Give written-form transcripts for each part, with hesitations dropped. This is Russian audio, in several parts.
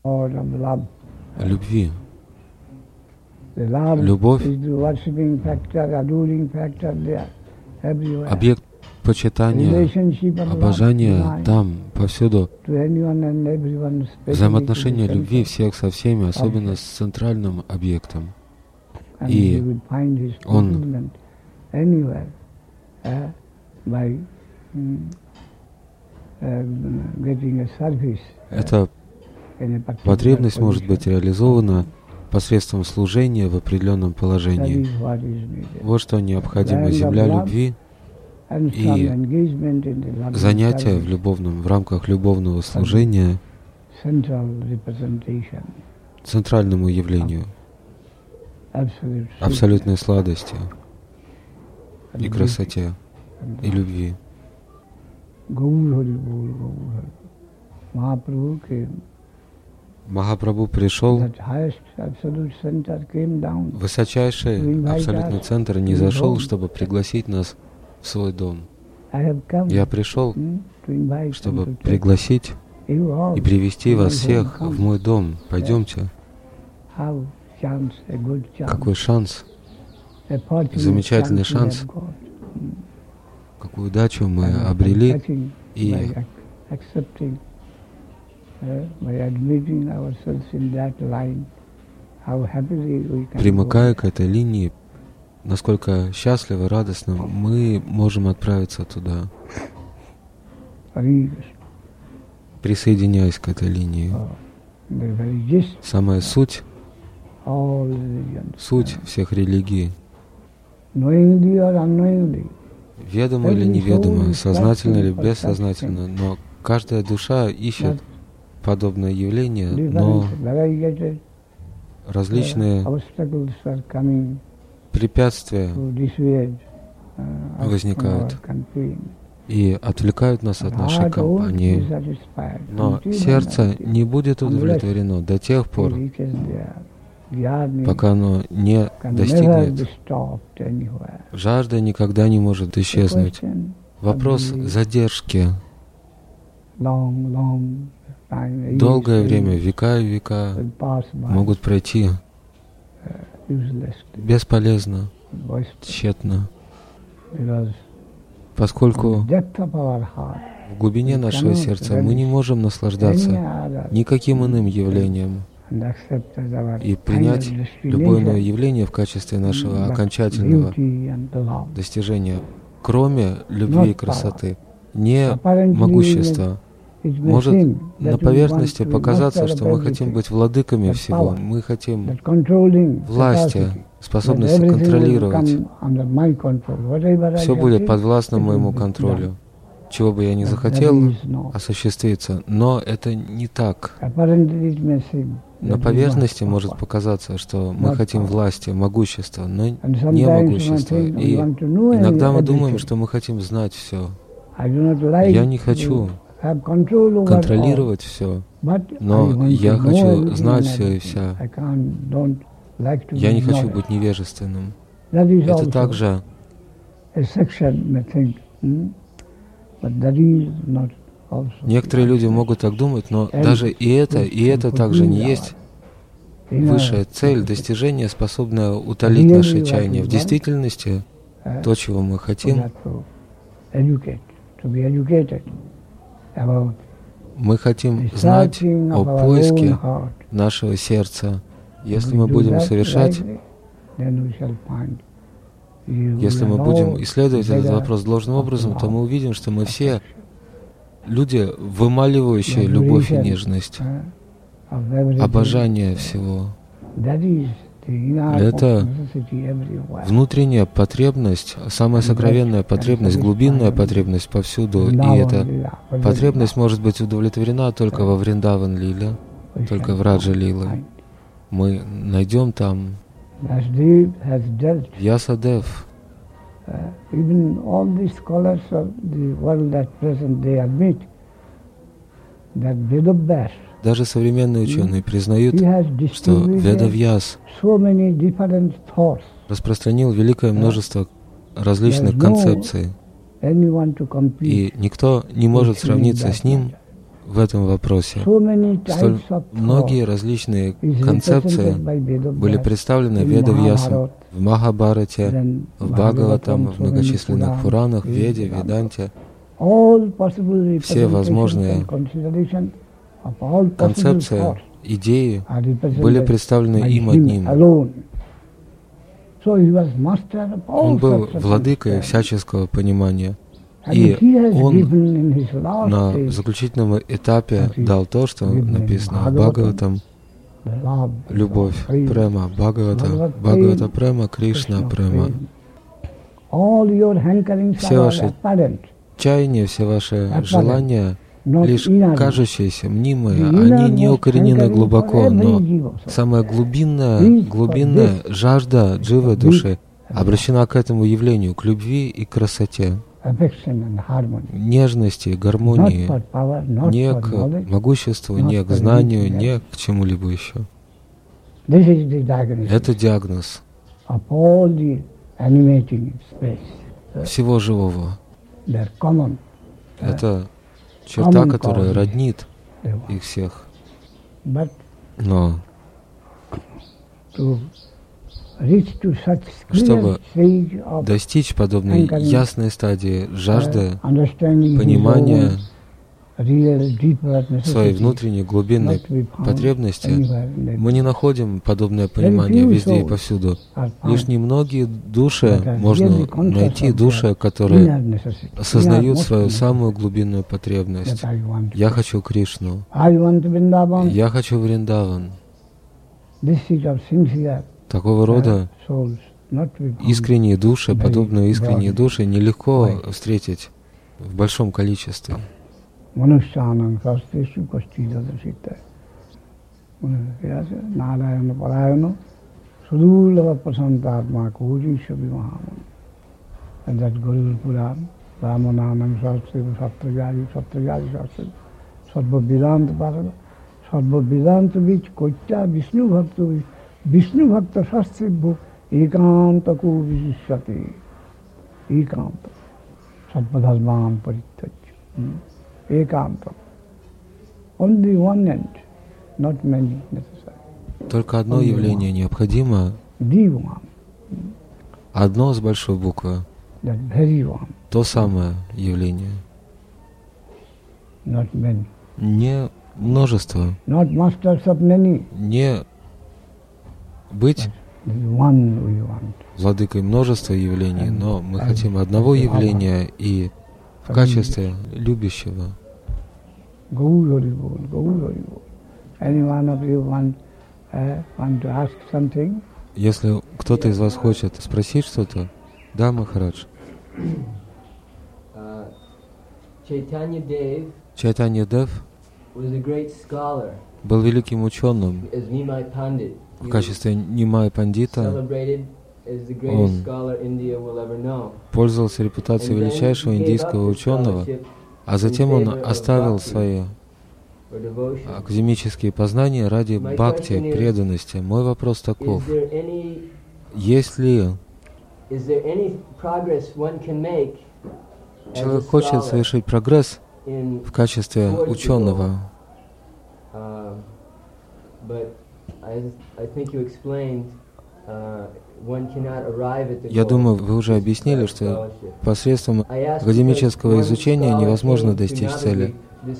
любви. Любовь, объект почитания, обожания там, повсюду. Взаимоотношения любви всех со всеми, особенно с центральным объектом. И он эта потребность может быть реализована посредством служения в определенном положении. Вот что необходимо. Земля любви и занятия в рамках любовного служения центральному явлению, абсолютной сладости и красоте и любви. Махапрабху пришел, высочайший абсолютный центр не зашел, чтобы пригласить нас в свой дом. Я пришел, чтобы пригласить и привести вас всех в мой дом. Пойдемте. Какой шанс, замечательный шанс, какую удачу мы обрели, и примыкая к этой линии, насколько счастливо, радостно мы можем отправиться туда, присоединяясь к этой линии. Самая суть всех религий, ведомо или неведомо, сознательно или бессознательно, но каждая душа ищет подобное явление, но различные препятствия возникают и отвлекают нас от нашей компании. Но сердце не будет удовлетворено до тех пор, пока оно не достигнет. Жажда никогда не может исчезнуть. Вопрос задержки. Долгое время, века и века могут пройти бесполезно, тщетно, поскольку в глубине нашего сердца мы не можем наслаждаться никаким иным явлением и принять любое иное явление в качестве нашего окончательного достижения, кроме любви и красоты, не могущества. Может на поверхности показаться, что мы хотим быть владыками всего, мы хотим власти, способности контролировать. Все будет подвластно моему контролю. Чего бы я ни захотел осуществиться, но это не так. На поверхности может показаться, что мы хотим власти, могущества, но не могущества. И иногда мы думаем, что мы хотим знать все. Я не хочу контролировать все, но я хочу знать все и вся. Я не хочу быть невежественным. Это также некоторые люди могут так думать, но даже и это также не есть высшая цель, достижение, способное утолить наши чаяния. В действительности, то, чего мы хотим, мы хотим знать о поиске нашего сердца. Если мы будем совершать, если мы будем исследовать этот вопрос должным образом, то мы увидим, что мы все люди, вымаливающие любовь и нежность, обожание всего. Это внутренняя потребность, самая сокровенная потребность, глубинная потребность повсюду. И эта потребность может быть удовлетворена только во Вриндаван-лиле, только в Раджа-лиле. Мы найдем там Вьясадев. Даже современные ученые признают, что Ведавьяс распространил великое множество различных концепций, и никто не может сравниться с ним в этом вопросе. Столь многие различные концепции были представлены в Ведавьясе, в Махабхарате, в Бхагаватам, в многочисленных Пуранах, Веде, Веданте. Все возможные концепции, идеи были представлены им одним. Он был владыкой всяческого понимания. И он на заключительном этапе дал то, что написано в Бхагаватам: любовь, према, Бхагавата, Бхагавата према, Кришна према. Все ваши чаяния, все ваши желания лишь кажущиеся, мнимые, они не укоренены глубоко, но самая глубинная жажда дживы души обращена к этому явлению, к любви и красоте, нежности, гармонии, не к могуществу, не к знанию, не к чему-либо еще. Это диагноз всего живого. Это черта, которая роднит их всех. Но чтобы достичь подобной ясной стадии жажды, понимания своей внутренней глубинной потребности, мы не находим подобное понимание везде и повсюду. Лишь немногие души можно найти, души, которые осознают свою самую глубинную потребность. Я хочу Кришну. Я хочу Вриндаван. Такого рода искренние души, подобные искренние души, нелегко встретить в большом количестве. Manusyanam sasteshu kastidada sitta. Narayana parayana sudulava prasantatma koji shabimahamam. And that Guru Puran, Ramananam Sasteshu Satrajali Sasteshu, Sarva Vedanta Parada, Sarva Vedanta which Koitya Vishnu Bhakta Sasteshu Ekanta ko Vishishyate. Ekanta. Sarva Dharman Parityajya. Ekanta. Only one end, not many necessary. Только одно явление необходимо, одно с большой буквы, то самое явление. Не множество, не быть владыкой множества явлений, но мы хотим одного явления и в качестве любящего. Если кто-то из вас хочет спросить что-то, да, Махарадж. Чайтанья Дев был великим ученым. В качестве Нимай Пандита он пользовался репутацией величайшего индийского ученого, а затем он оставил свои академические познания ради бхакти, преданности. Мой вопрос таков: есть ли человек хочет совершить прогресс в качестве ученого? Я думаю, вы уже объяснили, что посредством академического изучения невозможно достичь цели.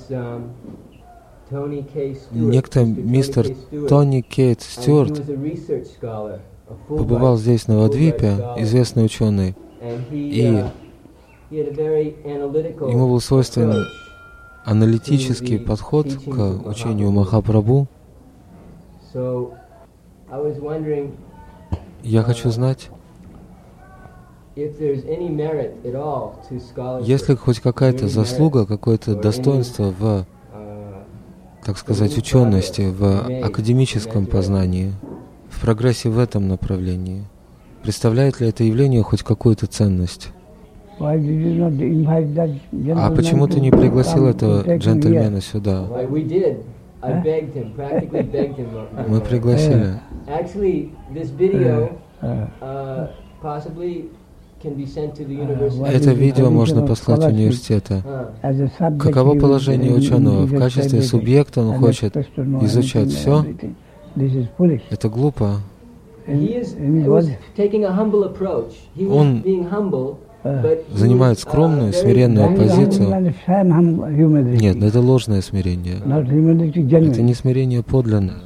Некто мистер Тони Кейт Стюарт побывал здесь, в Навадвипе, известный ученый, и ему был свойственен аналитический подход к учению Махапрабху. Я хочу знать, есть ли хоть какая-то заслуга, какое-то достоинство в, так сказать, учености, в академическом познании, в прогрессе в этом направлении. Представляет ли это явление хоть какую-то ценность? А почему ты не пригласил этого джентльмена сюда? Мы пригласили. Это видео можно послать в университеты. Каково положение ученого? В качестве субъекта он хочет изучать все. Это глупо. Он занимает скромную, смиренную позицию. Нет, это ложное смирение. Это не смирение подлинное.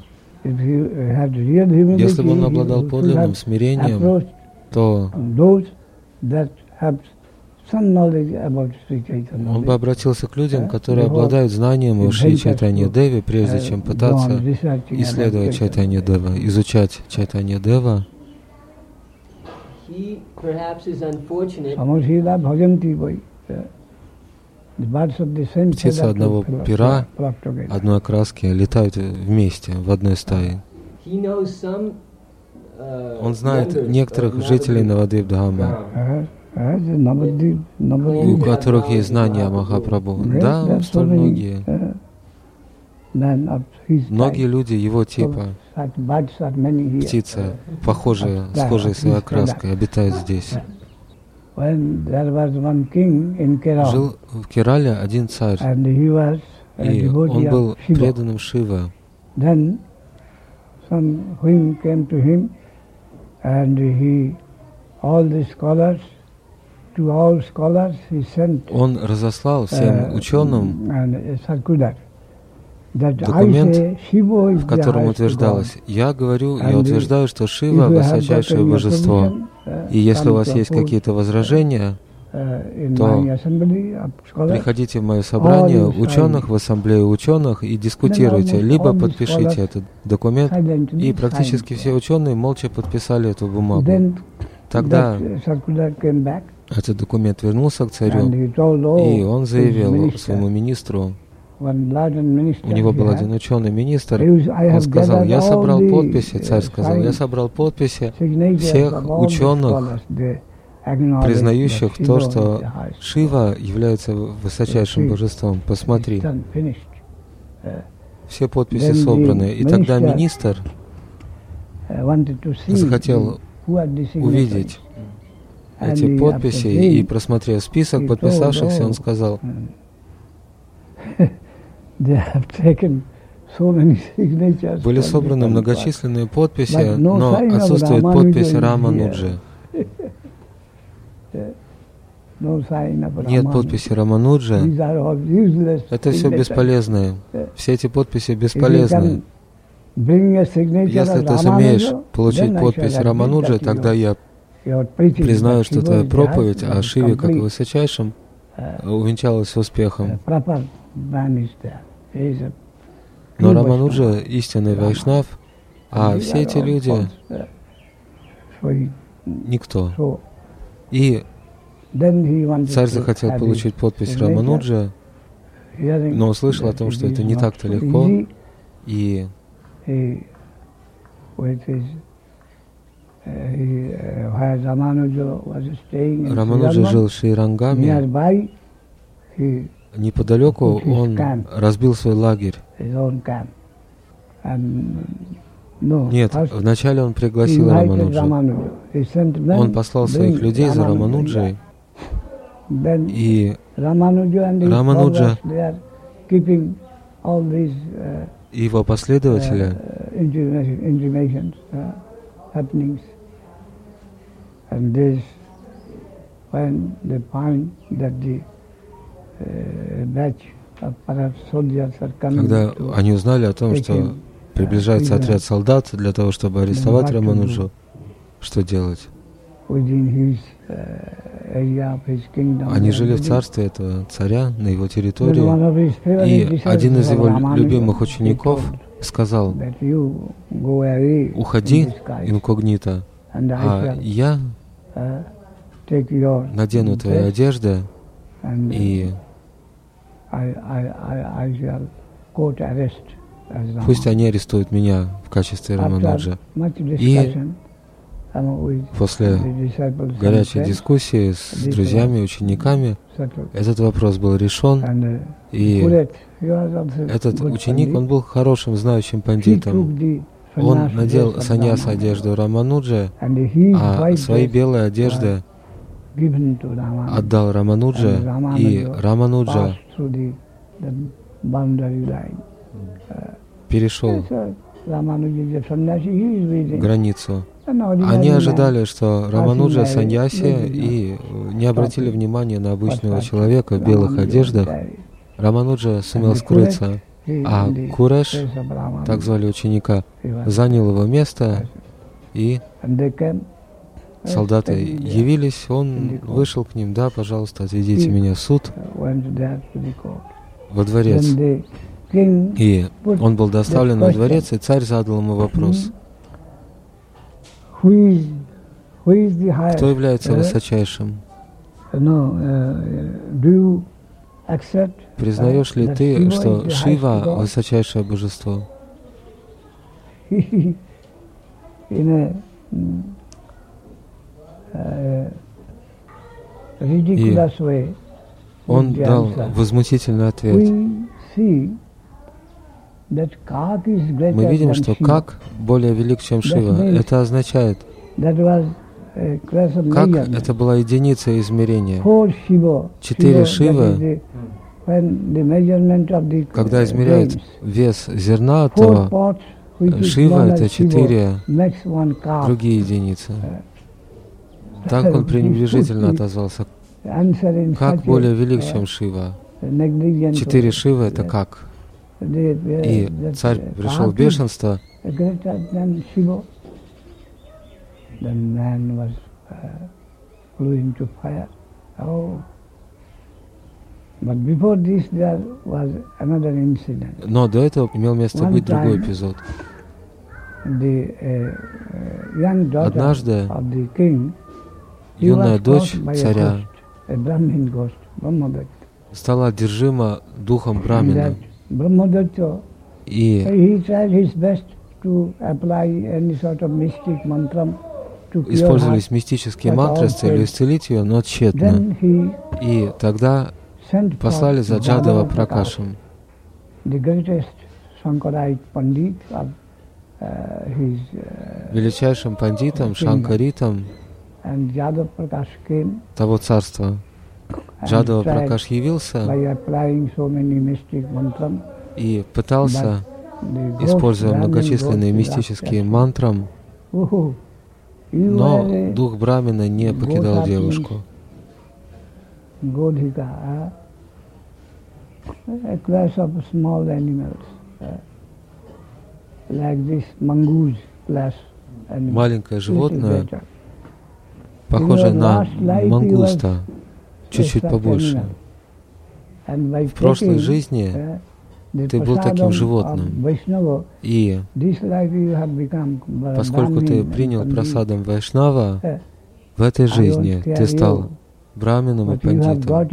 Если бы он обладал подлинным смирением, то он бы обратился к людям, которые обладают знанием о Шри Чайтанья Деве, прежде чем пытаться исследовать Чайтанья Дева, изучать Чайтанья Дева. Птицы одного пера, одной окраски летают вместе, в одной стае. Он знает некоторых жителей Навадвип-Дхамы, у которых есть знания о Махапрабху. Да, столь многие. Многие люди его типа, птицы, похожие, схожие своей окраской, обитают здесь. Жил в Керале один царь, и он был преданным Шиве. Он разослал всем ученым документ, в котором утверждалось: я утверждаю, что Шива — высочайшее божество, и если у вас есть какие-то возражения, то приходите в мое собрание ученых, в ассамблею ученых и дискутируйте, либо подпишите этот документ. И практически все ученые молча подписали эту бумагу. Тогда этот документ вернулся к царю, и он заявил своему министру, у него был один ученый-министр, он сказал: я собрал подписи, царь сказал, я собрал подписи всех ученых, признающих то, что Шива является высочайшим божеством. Посмотри. Все подписи собраны. И тогда министр захотел увидеть эти подписи, и, просмотрев список подписавшихся, он сказал: были собраны многочисленные подписи, но отсутствует подпись Рамануджи. Нет подписи Рамануджи. Это все бесполезное. Все эти подписи бесполезны. Если ты сумеешь получить подпись Рамануджи, тогда я признаю, что твоя проповедь о Шиве как высочайшем увенчалась успехом. Но Рамануджа — истинный вайшнав, а все эти люди — никто. И царь захотел получить подпись Рамануджа, но услышал о том, что это не так-то легко, и Рамануджа жил в Шри-Рангаме. Неподалеку он разбил свой лагерь. Нет, вначале он пригласил Рамануджа. Он послал своих людей за Рамануджей, и Рамануджа и его последователи когда они узнали о том, что приближается отряд солдат для того, чтобы арестовать Рамануджу, что делать? Они жили в царстве этого царя, на его территории, и один из его любимых учеников сказал: уходи инкогнито, а я надену твои одежды, и пусть они арестуют меня в качестве Рамануджа. И после горячей дискуссии с друзьями, учениками, этот вопрос был решен, и этот ученик, он был хорошим, знающим пандитом. Он надел саньяса одежду Рамануджа, а свои белые одежды отдал Рамануджа, и Рамануджа перешел границу. Они ожидали, что Рамануджа саньяси, и не обратили внимания на обычного человека в белых одеждах. Рамануджа сумел скрыться, а Куреш, так звали ученика, занял его место, и солдаты явились, он вышел к ним: да, пожалуйста, отведите меня в суд, во дворец. И он был доставлен во дворец, и царь задал ему вопрос: кто является высочайшим? Признаешь ли ты, что Шива — высочайшее божество? И он дал возмутительный ответ. Мы видим, что как более велик, чем Шива. Это означает, как это была единица измерения. 4 Шивы, когда измеряют вес зерна, то Шива — это 4 другие единицы. Так он пренебрежительно отозвался. Как более велик, чем Шива? 4 Шивы — это как? И царь пришел в бешенство. Но до этого имел место быть другой эпизод. Однажды юная дочь царя стала одержима духом Брамина. И использовались мистические мантры с целью исцелить ее, но тщетно. И тогда послали за Джадава Пракашем. Величайшим пандитом, шанкаритом того царства. Джадава Пракаш явился и пытался, используя многочисленные мистические мантры, но дух Брамина не покидал девушку. Маленькое животное, похожее на мангуста, чуть-чуть побольше. В прошлой жизни ты был таким животным, и поскольку ты принял прасадам Вайшнава, в этой жизни ты стал брамином и пандитом.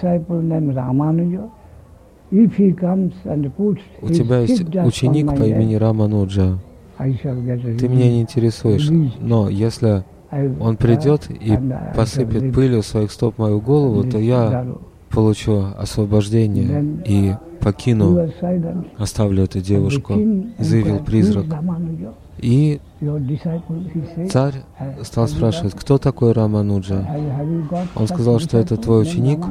У тебя есть ученик по имени Рамануджа. Ты меня не интересуешь, но если он придет и посыпет пылью своих стоп мою голову, то я получу освобождение и покину, оставлю эту девушку, заявил призрак. И царь стал спрашивать: кто такой Рамануджа? Он сказал, что это твой ученик.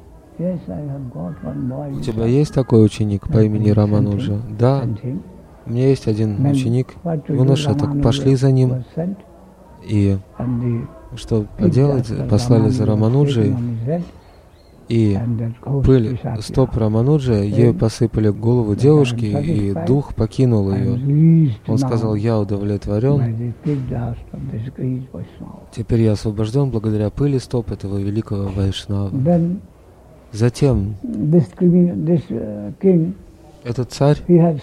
У тебя есть такой ученик по имени Рамануджа? Да, у меня есть один ученик, юноша, так пошли за ним. И что поделать, послали за Рамануджей, и пыль стоп Рамануджа, ею посыпали голову девушки, и дух покинул ее. Он сказал: я удовлетворен, теперь я освобожден благодаря пыли стоп этого великого Вайшнава. Затем этот царь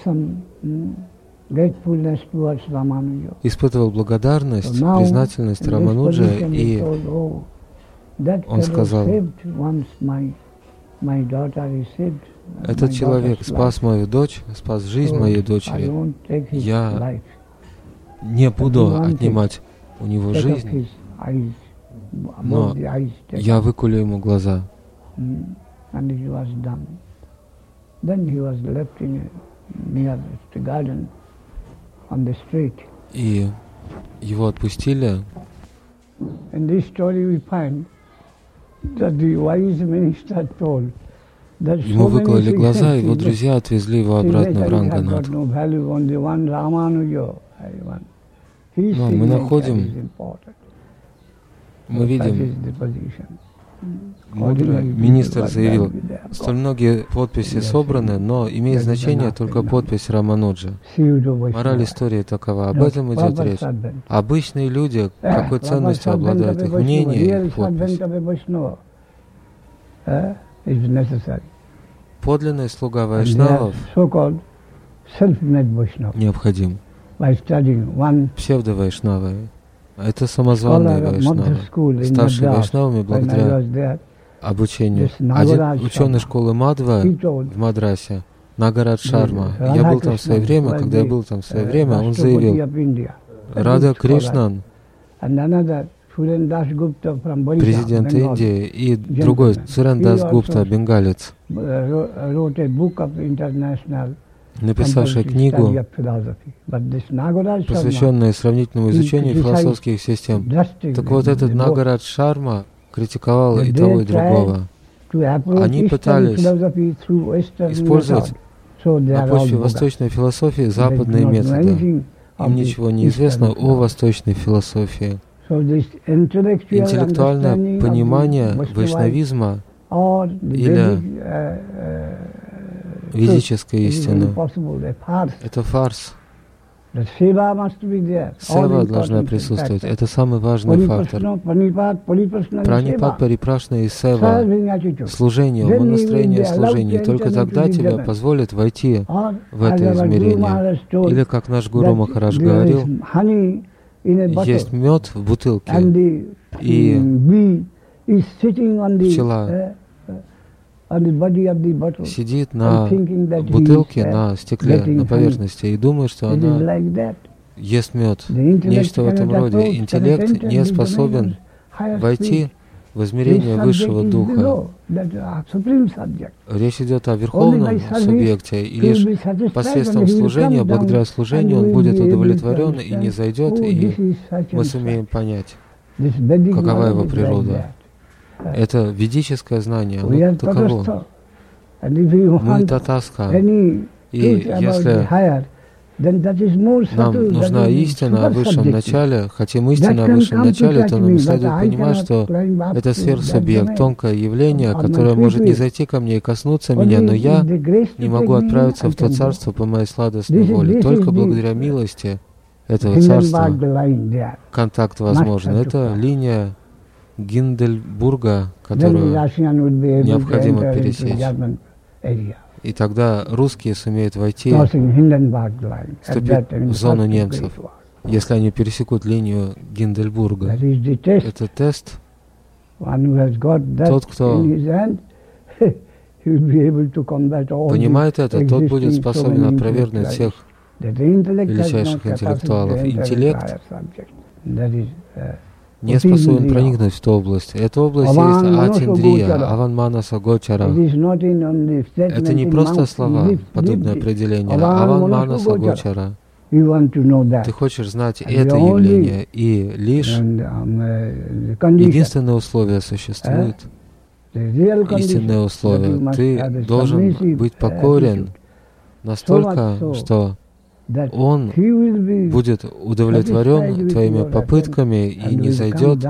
испытывал благодарность, признательность Рамануджа, и он сказал: этот человек спас мою дочь, спас жизнь моей дочери. Я не буду отнимать у него жизнь, но я выколю ему глаза. И его отпустили. Ему выкололи глаза, его друзья отвезли его обратно в Ранганат. Но мы находим, мы видим, мудрый министр заявил, столь многие подписи собраны, но имеет значение только подпись Рамануджа. Мораль истории такова, об этом идет речь. Обычные люди, какой ценностью обладают их мнение, их подпись. Подлинный слуга вайшнавов необходим. Псевдо-вайшнавы — это самозванные вайшнавы, ставшие вайшнавами благодаря обучению. Один ученый школы Мадва в Мадрасе, Нагарат Шарма, я был там в свое время, когда я был там в свое время, он заявил, Рада Кришнан, президент Индии, и другой, Сурен Дас Гупта, бенгалец, написавший книгу, посвященную сравнительному изучению философских систем. Так вот, этот Нагарат Шарма критиковал и того, и другого. Они пытались использовать на почве восточной философии западные методы. Им ничего не известно о восточной философии. Интеллектуальное понимание вайшнавизма или ведической истины — это фарс. Сева должна присутствовать. Это самый важный фактор. Пранипат, парипрашна и сева, служение, умонастроение служения. Только тогда тебя позволят войти в это измерение. Или, как наш Гуру Махарадж говорил, есть мед в бутылке, и пчела сидит на бутылке, на стекле, на поверхности, и думает, что она ест мед. Нечто в этом роде. Интеллект не способен войти в измерение высшего духа. Речь идет о верховном субъекте, и лишь посредством служения, благодаря служению, он будет удовлетворен и не зайдет, и мы сумеем понять, какова его природа. Это ведическое знание, вот таково. Мы татаска, и если нам нужна истина о высшем начале, хотим истины о высшем начале, то нам следует понимать, что это сверхсубъект, тонкое явление, которое может не зайти ко мне и коснуться меня, но я не могу отправиться в то царство по моей сладостной воле. Только благодаря милости этого царства контакт возможен. Это линия Гиндельбурга, которую необходимо пересечь. И тогда русские сумеют войти, вступить в зону немцев, если они пересекут линию Гиндельбурга. Это тест. Тот, кто понимает это, тот будет способен опровергнуть всех величайших интеллектуалов. Интеллект не способен проникнуть в ту область. Эта область есть Атиндрия, Аванманаса Гочара. Это не просто слова, подобное определение. Аванманаса Гочара. Ты хочешь знать это явление, и лишь единственное условие существует. Истинное условие. Ты должен быть покорен настолько, что он будет удовлетворен твоими попытками и не зайдет.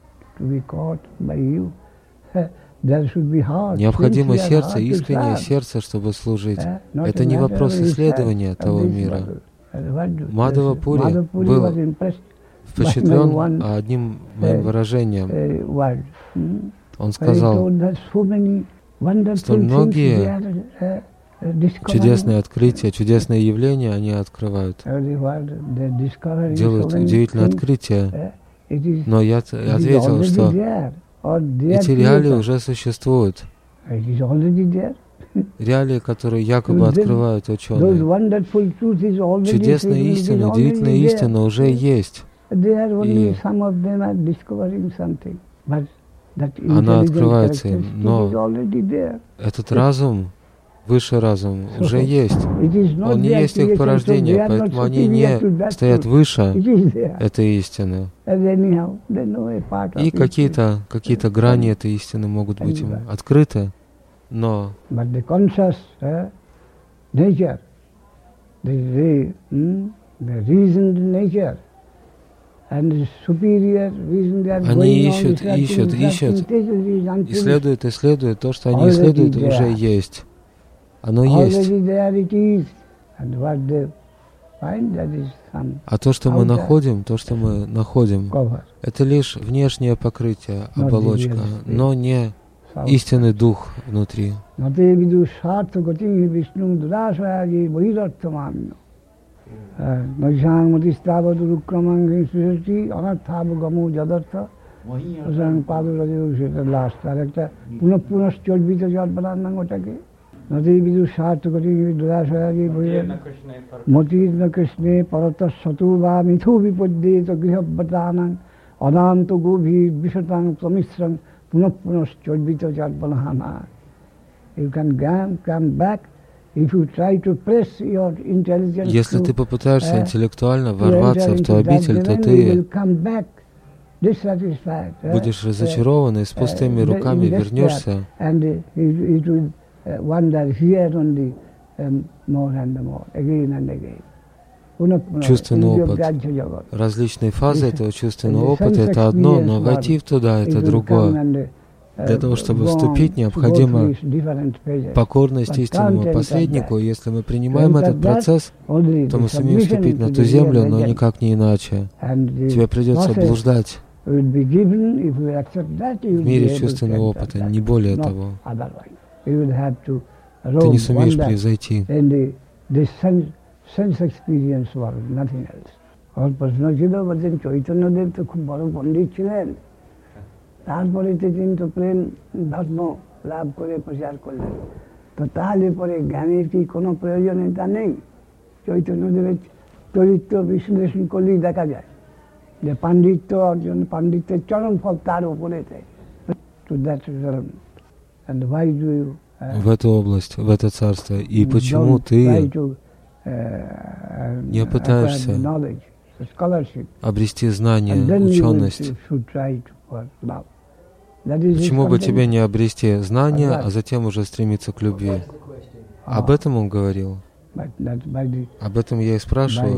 Необходимо сердце, искреннее сердце, чтобы служить. Это не вопрос исследования того мира. Мадхава Пури был впечатлен одним моим выражением. Он сказал, столь многие чудесные открытия, чудесные явления они открывают, делают удивительные открытия. Но я ответил, что эти реалии уже существуют. Реалии, которые якобы открывают ученые. Чудесная истина, удивительная истина уже есть. И она открывается им. Но этот разум Высший разум уже есть. Он не есть их порождение, поэтому они не стоят выше этой истины. И какие-то грани этой истины могут быть им открыты, но они ищут, исследуют то, что они исследуют, уже есть. Оно есть. А то, что мы находим, это лишь внешнее покрытие, оболочка, но не истинный дух внутри. Если ты попытаешься интеллектуально ворваться в ту обитель, то ты будешь разочарован и с пустыми руками вернешься. Чувственный опыт. Различные фазы этого чувственного опыта — это одно, но войти туда — это другое. Для того, чтобы вступить, необходима покорность истинному посреднику. Если мы принимаем этот процесс, то мы сумеем вступить на ту землю, но никак не иначе. Тебе придется блуждать в мире чувственного опыта, не более того. Ты не сумеешь превзойти. তারপরে কিন্তু প্রেম ধর্ম লাভ করে প্রচার করলেন, তো তাহলে পরে জ্ঞানের কি কোনো প্রয়োজনীয়তা নেই? চৈতন্যদেবের চরিত্র বিশ্লেষণ করলেই দেখা যায় যে পাণ্ডিত্য অর্জন, পাণ্ডিত্যের চরম ফল তার উপরেতে। В эту область, в это царство. И почему ты не пытаешься обрести знание, ученость? Почему бы тебе не обрести знания, а затем уже стремиться к любви? Об этом он говорил. Об этом я и спрашиваю.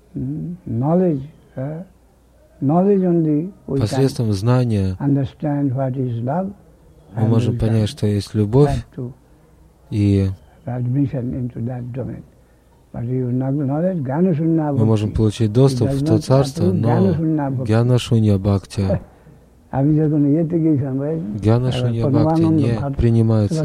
Посредством знания мы можем понять, что есть любовь, и мы можем получить доступ в то царство, но гьяна-шунья бхакти. Гьяна-шунья бхакти не принимается.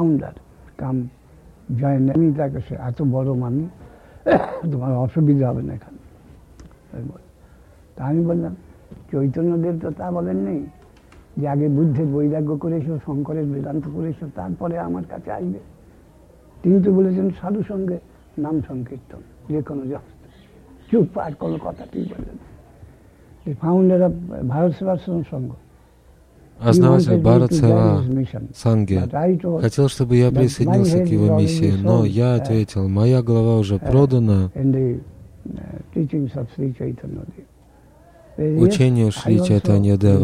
আমি বললাম চৈতন্যদেব তো তা বলেন নেই যে আগে বুদ্ধের বৈরাগ্য করেছো, শঙ্করের বেদান্ত করেছো, তারপরে আমার কাছে আসবে। তিনি তো বলেছেন সাধু সঙ্গে নাম সংকীর্তন, যে কোনো চুপ আর কোনো কথা ঠিক বললেন। Founder of Bharat Sevasana Sangha. Основатель Бхарат Сева Санги хотел, чтобы я присоединился к его миссии, но я ответил, моя голова уже продана учению Шри Чайтанья Дева.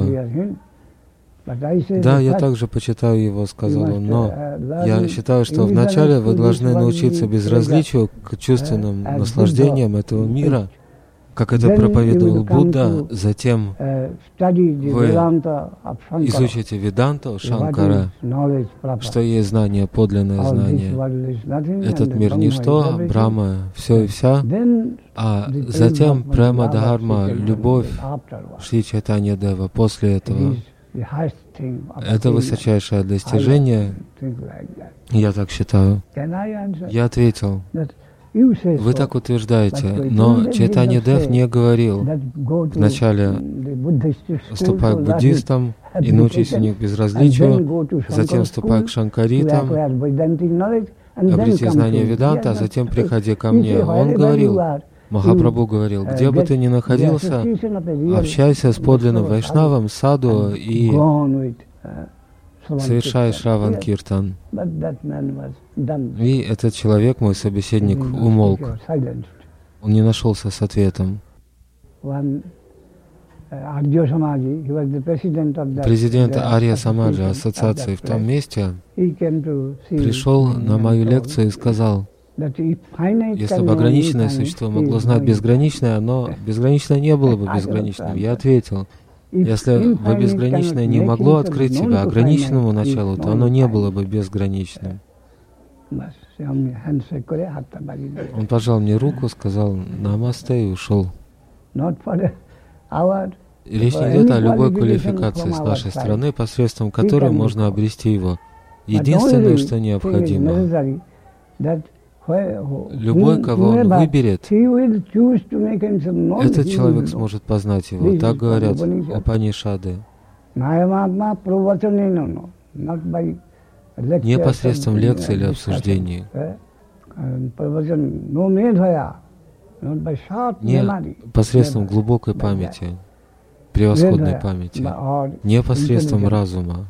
Да, я также почитаю его, сказал он, но я считаю, что вначале вы должны научиться безразличию к чувственным наслаждениям этого мира, как это проповедовал Будда, затем вы изучите Веданту, Шанкара, что есть знание, подлинное знание. Этот мир — ничто, Брахма — все и вся, а затем Према Дхарма, любовь Шри Чайтанья Дева после этого. Это высочайшее достижение, я так считаю. Я ответил, вы так утверждаете, но Чайтанья Дев не говорил вначале вступай к буддистам и научись у них безразличию, затем вступай к шанкаритам, обрети знание Веданта, а затем приходи ко мне. Он говорил, Махапрабху говорил, где бы ты ни находился, общайся с подлинным вайшнавом, саду и совершая Шраван Киртан. И этот человек, мой собеседник, умолк. Он не нашелся с ответом. Президент Арья Самаджи, ассоциации в том месте, пришел на мою лекцию и сказал, если бы ограниченное существо могло знать безграничное, оно безграничное не было бы безграничным. Я ответил, если бы безграничное не могло открыть себя ограниченному началу, то оно не было бы безграничным. Он пожал мне руку, сказал «Намасте» и ушел. Речь не идет о любой квалификации с нашей стороны, посредством которой можно обрести его. Единственное, что необходимо, любой, кого он выберет, этот человек сможет познать его. Так говорят Упанишады. Не посредством лекций или обсуждений, не посредством глубокой памяти, превосходной памяти, не посредством разума,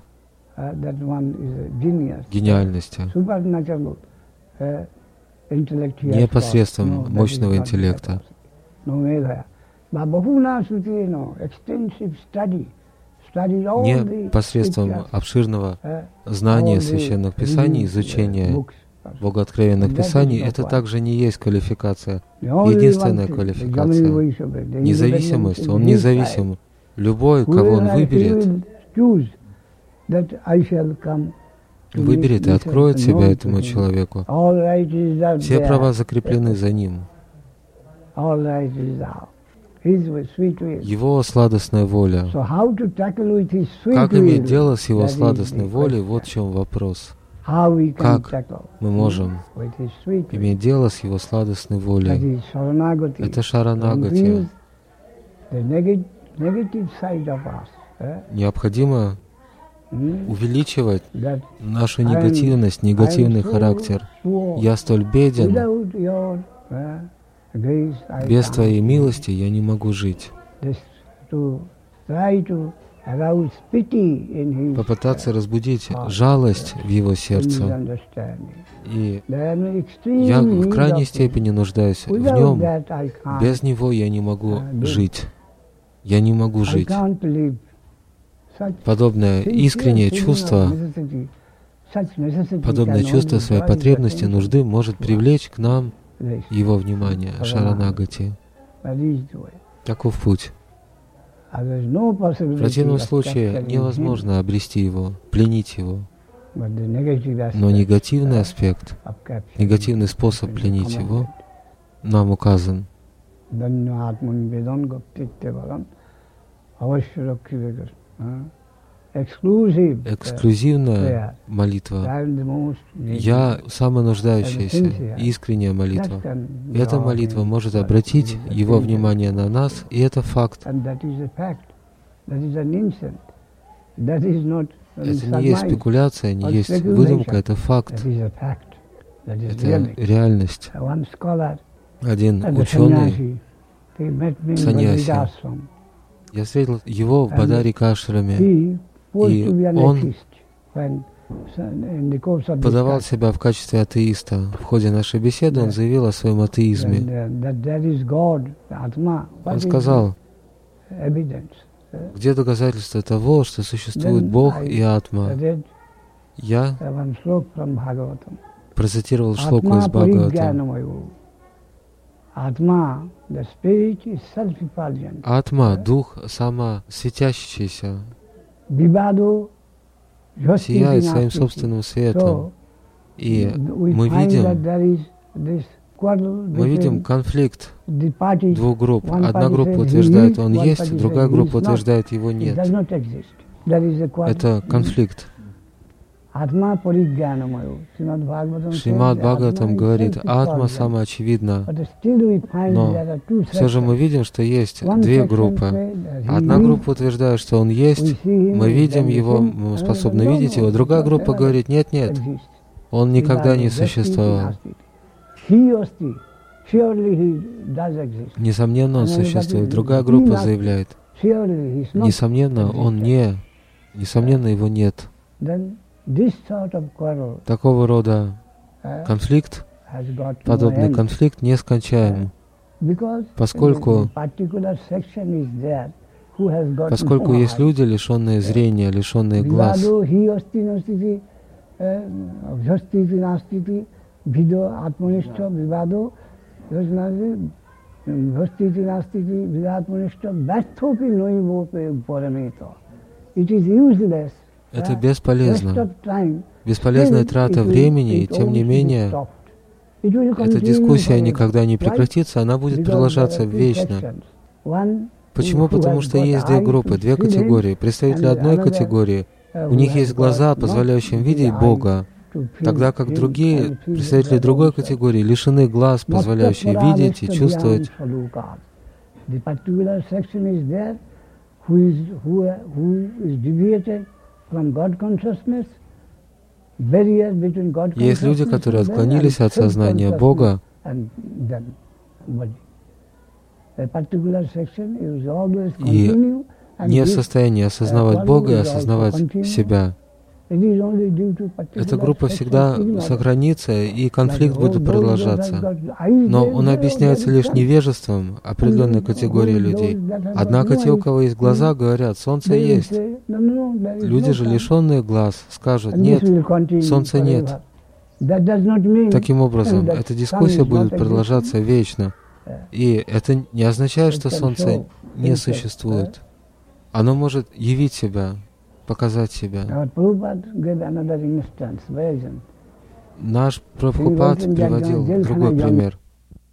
гениальности, не посредством мощного интеллекта, не посредством обширного знания священных писаний, изучения богооткровенных писаний. Это также не есть квалификация. Единственная квалификация — независимость. Он независим. Любой, кого он выберет и откроет себя этому человеку, все права закреплены за ним. Его сладостная воля. Как иметь дело с его сладостной волей, вот в чем вопрос. Как мы можем иметь дело с его сладостной волей? Это шаранагати. Необходимо увеличивать нашу негативность, негативный характер. Я столь беден, без Твоей милости я не могу жить. Попытаться разбудить жалость в его сердце. И я в крайней степени нуждаюсь в нем. Без него я не могу жить. Я не могу жить. Подобное искреннее чувство, своей потребности, нужды может привлечь к нам его внимание, шаранагати. Таков путь. В противном случае невозможно обрести его, пленить его. Но негативный аспект, негативный способ пленить его нам указан. Эксклюзивная молитва. Я самая нуждающаяся, искренняя молитва. Эта молитва может обратить его внимание на нас, и это факт. Это не есть спекуляция, не есть выдумка, это факт. Это реальность. Один ученый, саньяси, я встретил его в Бадарика-ашраме, и он подавал себя в качестве атеиста. В ходе нашей беседы он заявил о своем атеизме. Он сказал, где доказательства того, что существует Бог и Атма? Я процитировал шлоку из Бхагавата. Атма, дух самосветящийся, сияет своим собственным светом. И мы видим конфликт двух групп. Одна группа утверждает, он есть, другая группа утверждает, его нет. Это конфликт. Шримад Бхагаватам говорит, атма самоочевидна, но все же мы видим, что есть две группы. Одна группа утверждает, что он есть, мы видим его, мы способны видеть его. Другая группа говорит, нет, он никогда не существовал. Несомненно, он существует. Другая группа заявляет, несомненно, его нет. Такого рода конфликт, подобный конфликт нескончаем, поскольку есть люди, лишенные зрения, лишенные глаз. Это бесполезно. Бесполезная трата времени, и тем не менее, эта дискуссия никогда не прекратится, она будет продолжаться вечно. Почему? Потому что есть две группы, две категории. Представители одной категории, у них есть глаза, позволяющие им видеть Бога, тогда как другие, представители другой категории, лишены глаз, позволяющие видеть и чувствовать. Есть люди, которые отклонились от сознания Бога, и не в состоянии осознавать Бога и осознавать себя. Эта группа всегда сохранится, и конфликт будет продолжаться. Но он объясняется лишь невежеством определенной категории людей. Однако те, у кого есть глаза, говорят, солнце есть. Люди же, лишенные глаз, скажут, нет, солнца нет. Таким образом, эта дискуссия будет продолжаться вечно. И это не означает, что солнце не существует. Оно может явить себя, показать себя. Наш Прабхупад приводил другой пример.